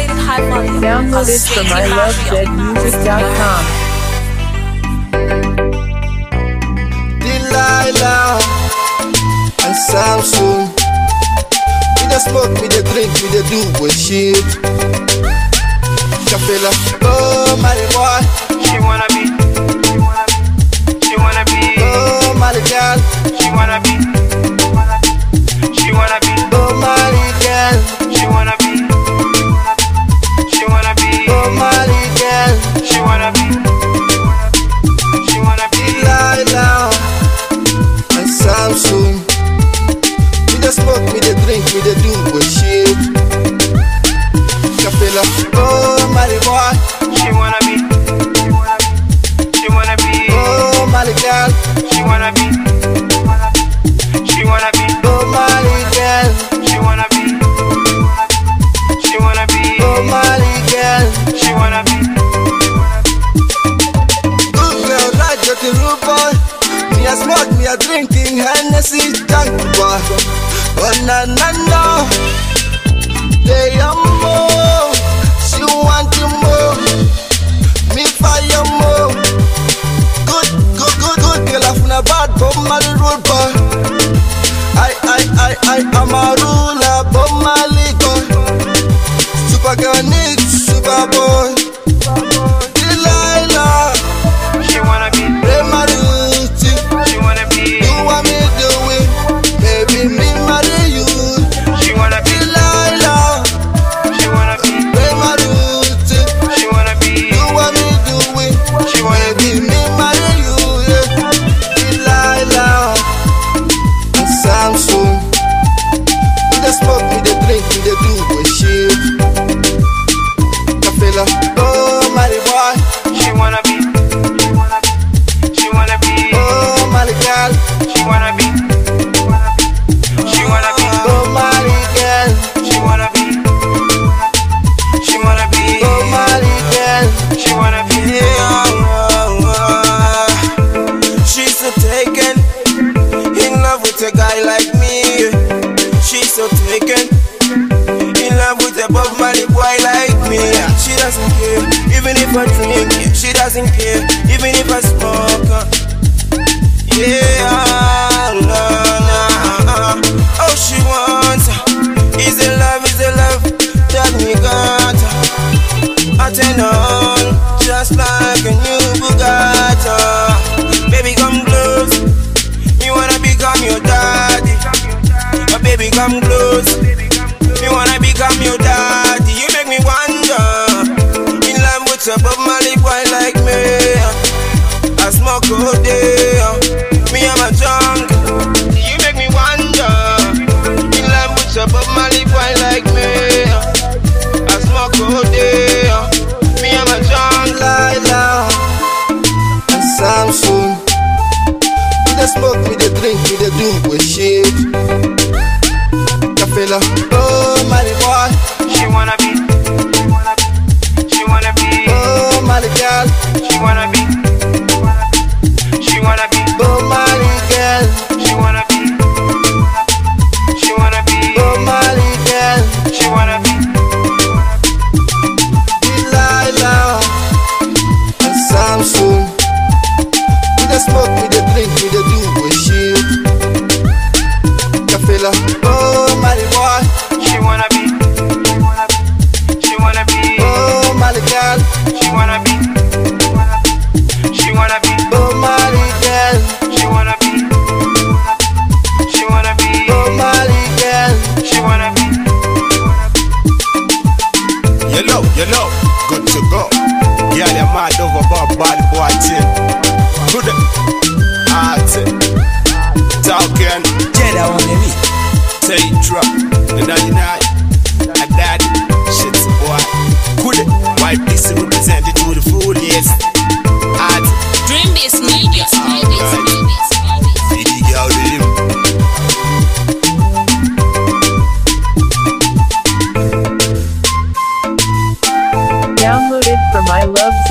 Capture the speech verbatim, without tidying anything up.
played it high volume. Download it from I love dead music dot com. Delilah and Samson. We just smoke, we dey drink, we dey do with shit. Capella, oh Mali boy, She wanna be, she wanna be, oh Mali girl, she wanna be, she wanna be, oh Mali girl, she wanna be, she wanna be, oh Mali girl, she wanna be, she wanna be. Delilah and Samson. We just smoke, we dey drink, we dey do with shit. Capella, oh Mali boy, She wanna be, she wanna be, oh Mali girl, she wanna be, she wanna be, oh Mali girl, she wanna be, she wanna be, oh Mali girl. she wanna be. Good girl, right at the root boy. Me a smoke, me a drinking Hennessy, junk boy. Oh na na na, they are more. She want to more, me fire more. Good, good, good, good girl, I'm a bad but my road boy. I, I, I, I am a ruler, but my boy. Super girl need super boy. Delilah, She wanna be, play my duty. she wanna be, You want me do it, baby, me marry you. she wanna be, Delilah, she wanna be, play my duty. she wanna be, You want me do it, she wanna baby, be. me marry you. Yeah. Delilah and Samson. We dey smoke, we dey drink, we dey do good shit. Capella, oh Mali boy, She wanna be, she wanna be, oh Mali girl, she wanna be, she wanna be, oh Mali girl, she wanna be, she wanna be, oh Mali girl. she wanna be. She's so taken in love with a guy like me. She's so taken in love with a Bob Marley boy like me. She doesn't care, even if I drink. She doesn't care, even if I smoke. Yeah, no, no. All she wants is a love, is a love that me got. I turn on just like a new Bugatti. Baby, come close. Me wanna become your daddy. Oh, baby, come close. Me wanna become your daddy. You make me wonder. In love with a Bob Marley boy like me. I smoke all day. Me, I'm a junk. You make me wonder. In love with a Bob Marley boy like me. I smoke all day. Me, I'm a junk. Delilah and Samson. We dey smoke, we dey drink, we dey do with shit. Capella, oh Mali boy, She wanna be, she wanna be, oh Mali girl, she wanna be, she wanna be, oh Mali girl, she wanna be, she wanna be, oh Mali girl. she wanna be. Delilah and Samson. We dey smoke, we dey drink, we dey do with shit. Capella, oh Mali boy, She wanna be, she wanna be, oh Mali girl, she wanna be, she wanna be, oh Mali girl, she wanna be, she wanna be, oh Mali girl. she wanna be. Yellow, yellow, good to go. Yeah, they're mad over Bob Marley boy team. Good, art, talking. Jedi on the beat. Say drop, and now you know, I died. Shit's a boy. Good, white piece represented to the full, yes. Art, Dream Base Media. see the girl with him. Download it from I love